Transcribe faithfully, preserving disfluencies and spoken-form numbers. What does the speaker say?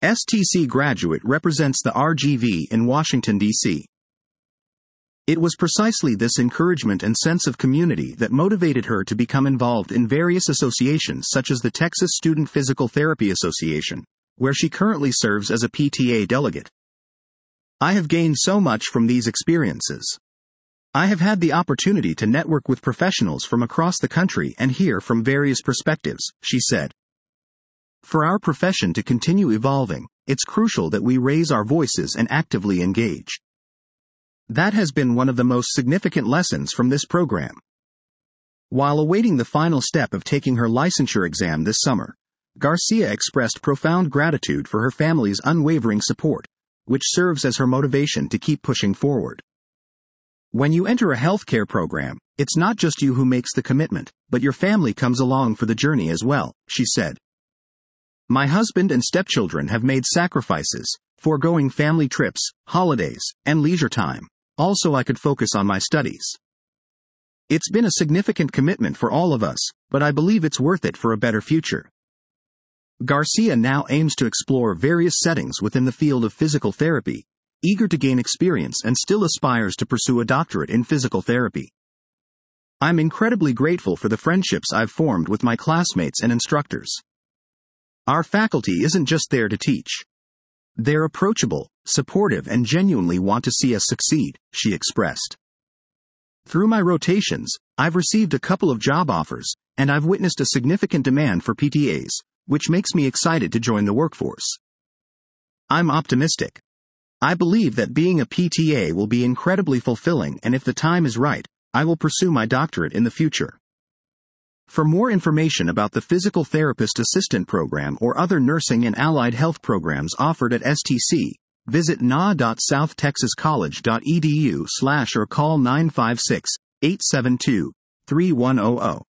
S T C graduate represents the R G V in Washington, D C It was precisely this encouragement and sense of community that motivated her to become involved in various associations such as the Texas Student Physical Therapy Association, where she currently serves as a P T A delegate. I have gained so much from these experiences. I have had the opportunity to network with professionals from across the country and hear from various perspectives, she said. For our profession to continue evolving, it's crucial that we raise our voices and actively engage. That has been one of the most significant lessons from this program. While awaiting the final step of taking her licensure exam this summer, Garcia expressed profound gratitude for her family's unwavering support, which serves as her motivation to keep pushing forward. When you enter a healthcare program, it's not just you who makes the commitment, but your family comes along for the journey as well, she said. My husband and stepchildren have made sacrifices, foregoing family trips, holidays, and leisure time, also I could focus on my studies. It's been a significant commitment for all of us, but I believe it's worth it for a better future. Garcia now aims to explore various settings within the field of physical therapy, eager to gain experience and still aspires to pursue a doctorate in physical therapy. I'm incredibly grateful for the friendships I've formed with my classmates and instructors. Our faculty isn't just there to teach. They're approachable, supportive, and genuinely want to see us succeed, she expressed. Through my rotations, I've received a couple of job offers, and I've witnessed a significant demand for P T As, which makes me excited to join the workforce. I'm optimistic. I believe that being a P T A will be incredibly fulfilling, and if the time is right, I will pursue my doctorate in the future. For more information about the Physical Therapist Assistant Program or other nursing and allied health programs offered at S T C, visit n a dot south texas college dot e d u slash or call nine five six, eight seven two, three one zero zero.